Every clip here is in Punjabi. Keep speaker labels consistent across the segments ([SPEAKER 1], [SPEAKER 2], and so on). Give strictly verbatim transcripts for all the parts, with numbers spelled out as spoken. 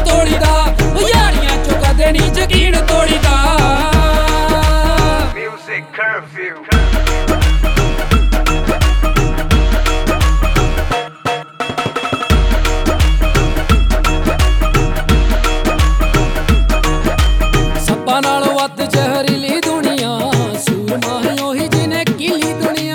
[SPEAKER 1] ਤੋੜੀਦਾ, ਉਹ ਯਾਰੀਆਂ ਚੋਂ ਕਦੇ ਨਹੀਂ ਯਕੀਨ ਤੋੜੀਦਾ।
[SPEAKER 2] Music curfew।
[SPEAKER 1] ਸੱਪਾਂ ਨਾਲੋਂ ਵੱਧ ਜ਼ਹਿਰੀਲੀ ਦੁਨੀਆ, ਸੂਰਮਾ ਹੀ ਉਹੀ ਜਿਹਨੇ ਕੀਲੀ ਦੁਨੀਆ।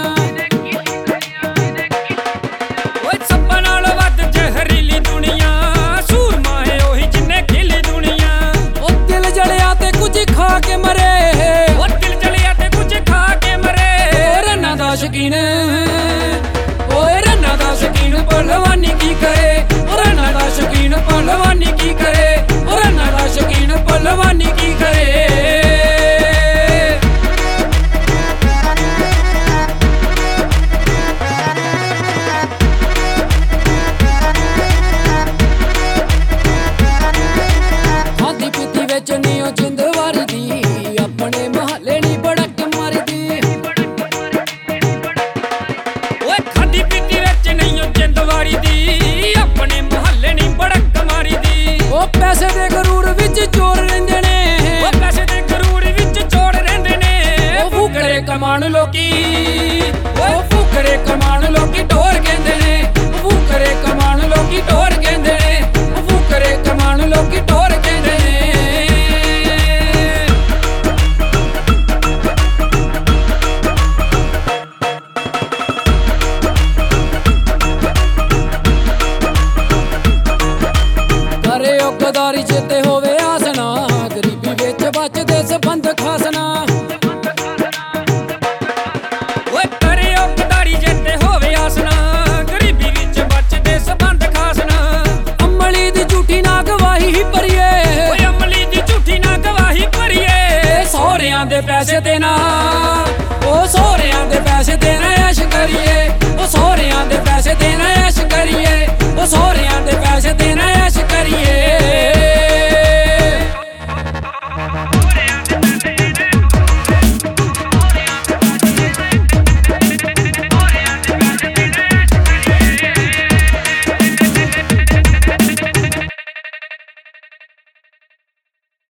[SPEAKER 1] ਓਏ ਸੱਪਾਂ ਨਾਲੋਂ ਵੱਧ ਜ਼ਹਿਰੀਲੀ ਦੁਨੀਆ, ਸੂਰਮਾ ਹੈ ਉਹੀ ਜਿਹਨੇ ਕੀਲੀ ਦੁਨੀਆ। ਉਹ ਦਿਲ ਜਲਿਆ ਤੇ ਕੁਝ ਖਾ ਕੇ ਮਰੇ, ਉਹ ਦਿਲ ਜਲਿਆ ਤੇ ਕੁਝ ਖਾ ਕੇ ਮਰੇ। ਓ ਰੰਨਾਂ ਦਾ ਸ਼ੌਕੀਨ, ਓਏ ਰੰਨਾਂ ਦਾ ਸ਼ੌਕੀਨ ਪਹਿਲਵਾਨੀ ਕੀ ਕਰੇ, ਓ ਰੰਨਾਂ ਦਾ ਸ਼ੌਕੀਨ ਪਹਿਲਵਾਨੀ ਕੀ ਕਰੇ, ਓ ਰੰਨਾਂ ਦਾ ਸ਼ੌਕੀਨ ਪਹਿਲਵਾਨੀ ਕੀ ਕਰੇ। ਖਾਂਦੀ ਪੀਤੀ ਵਿੱਚ ਨੀ ਉਹ ਜਿੰਦ ਵਾਰਦੀ, ਆਪਣੇ ਮਹੱਲੇ ਨੀ ਬੜਕ ਮਾਰਦੀ। ਓਏ ਖਾਂਦੀ ਪੀਤੀ ਵਿੱਚ ਨਹੀਂ ਉਹ ਜਿੰਦ ਵਾਰਦੀ, ਆਪਣੇ ਮਹੱਲੇ ਨੀ ਬੜਕ ਮਾਰਦੀ। ਉਹ ਪੈਸੇ ਦੇ ਗਰੂਰ ਵਿੱਚ ਚੋਰ ਰਹਿੰਦੇ ਨੇ, ਉਹ ਪੈਸੇ ਦੇ ਗਰੂਰ ਵਿੱਚ ਚੋਰ ਰਹਿੰਦੇ ਨੇ। ਉਹ ਫੁਕਰੇ ਕਮਾਣ ਲੋਕੀ, ਉਹ ਫੁਕਰੇ ਕਮਾਣ ਲੋਕੀ ਢੋਰ ਕਹਿੰਦੇ ਨੇ, ਉਹ ਫੁਕਰੇ ਕਮਾਣ ਲੋਕੀ ਢੋਰ ਕਹਿੰਦੇ ਨੇ, ਉਹ ਫੁਕਰੇ ਕਮਾਣ ਲੋਕੀ ਢੋਰ ਕਹਿੰਦੇ ਨੇ। ਕਰੇ ਉਹ ਗਦਾਰੀ ਜਿੱਤੇ ਹੋਵੇ